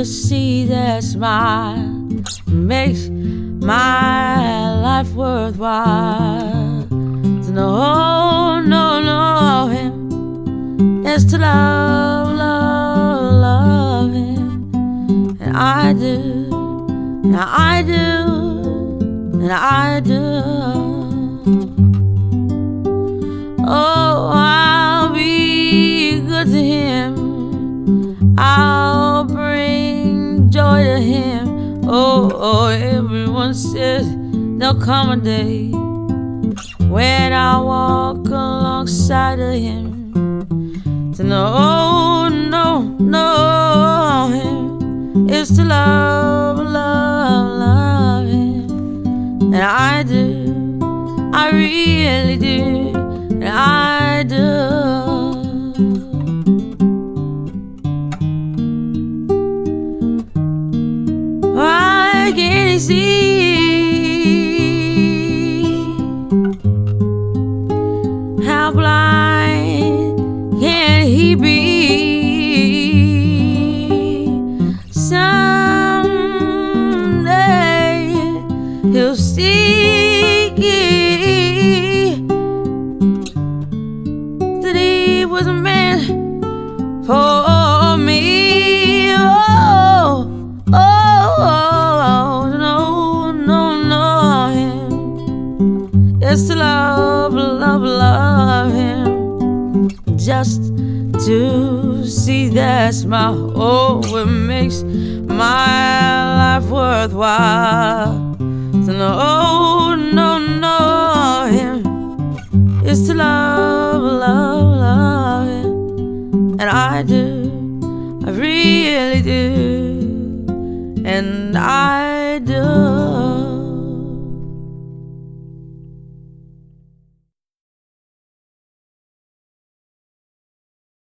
see that smile makes my life worthwhile. To know him is to love him. And I do, and I do, and I do. Oh, I'll be good to him. I'll bring joy to him. Oh, everyone says there'll come a day when I'll walk alongside of him. To know him is to love him. And I do, I really do, and I do. Why can't he see? How blind can he be? Someday he'll see that he was meant for me. Just to love him. Just to see that smile, oh, it makes my life worthwhile. To know him is to love him. And I do, I really do.